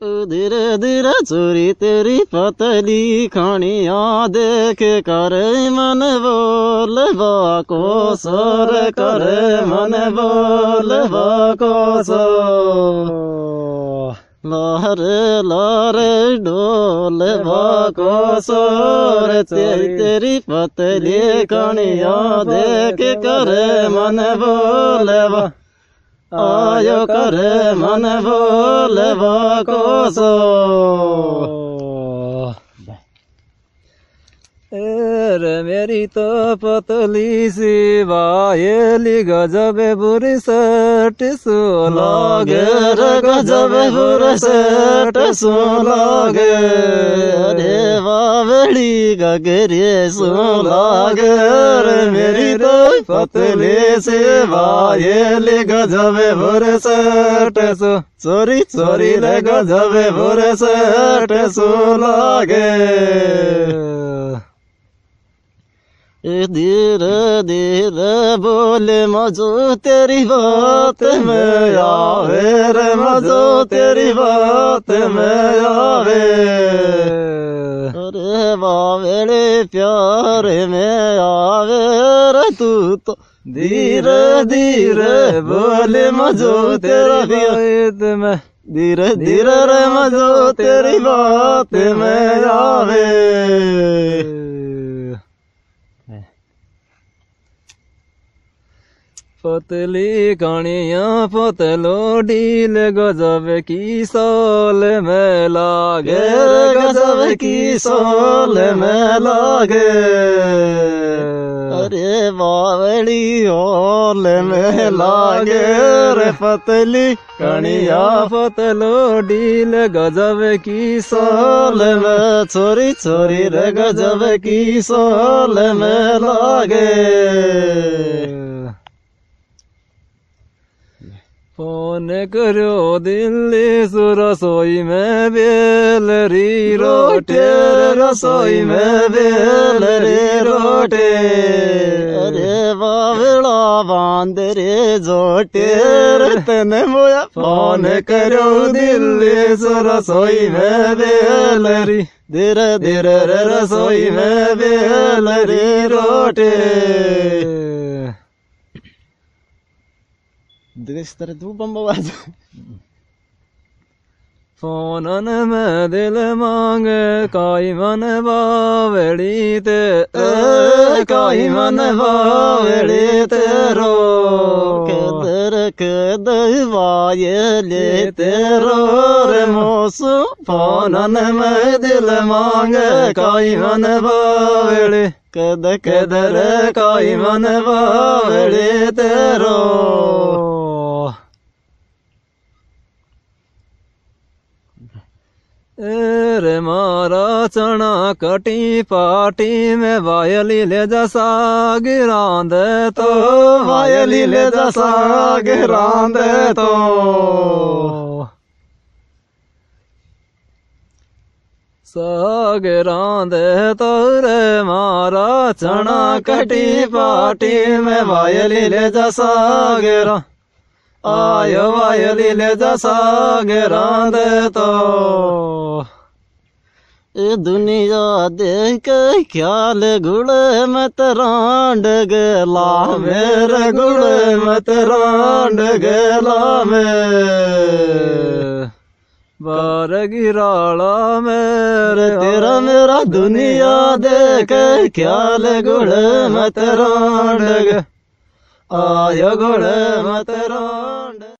धीरे धीरे चोरी तेरी पतली खानिया देख कर मन बोलवा को सोर कर मन बोलवा को सो लहर लहर डोलवा को सोर तेरी पतली खानिया देख कर मन बोलवा आयो करे मन बोलवा को सो रे मेरी तो पतली सी वायली गजब बुरी सट सो लागे रे गजब बुरी सट सो लागे अरे बावड़ी गगरे सो लागे रे मेरी तो पतली सी वायली गजब बुरी सट सो चोरी चोरी ले गजब बुरी सट सो लागे धीरे धीरे बोले मजो तेरी बात में आवे रे मजो तेरी बात में आवे अरे बावेले प्यार में आवे रे तू तो धीरे धीरे बोले मजो तेरी बात में धीरे धीरे रे मजो तेरी बात में आवे पतली कणिया पतलो ढील गजब की सोल में लागे गजब की सोल में लागे अरे बावड़ी ओल में लागे रे पतली कणिया पतलो ढील गजब की सोल में छोरी छोरी रे गजब की सोल में लागे फोन करो दिल्ली सु रसोई में बेलरी रोटे रसोई में बेलरी रोटे अरे बावड़ा बांदरे जोटे तने मोया फोन करो दिल्ली सु रसोई में बेलरी धीरे धीरे रसोई में बेलरी रोटे तरह तू बम्बाज फोनन में दिल मांगे काई मन बावड़ी ते काई मन बावड़ी तेरो कदर कदर वाये ले तेरो रे मोसु फोनन में दिल मांगे काई मन बावड़ी कद कदर काई मन बावड़ी तेरो रे मारा चना कटी पाटी में वायली ले जसा गिरांद तो वायली ले जसा गिरांद तो सागरांद तो रे मारा चना कटी पाटी में वायली ले जसा गिरा आयो वायली ले जसा गिरांद तो ये दुनिया देख ख्याल गुड़े मत रांड गेला मेरे गुड़े मत रांड गेला में बार गिराला मेरे तेरा मेरा दुनिया देख ख्याल गुड़े मत रांड आयो गुड़े मत रांड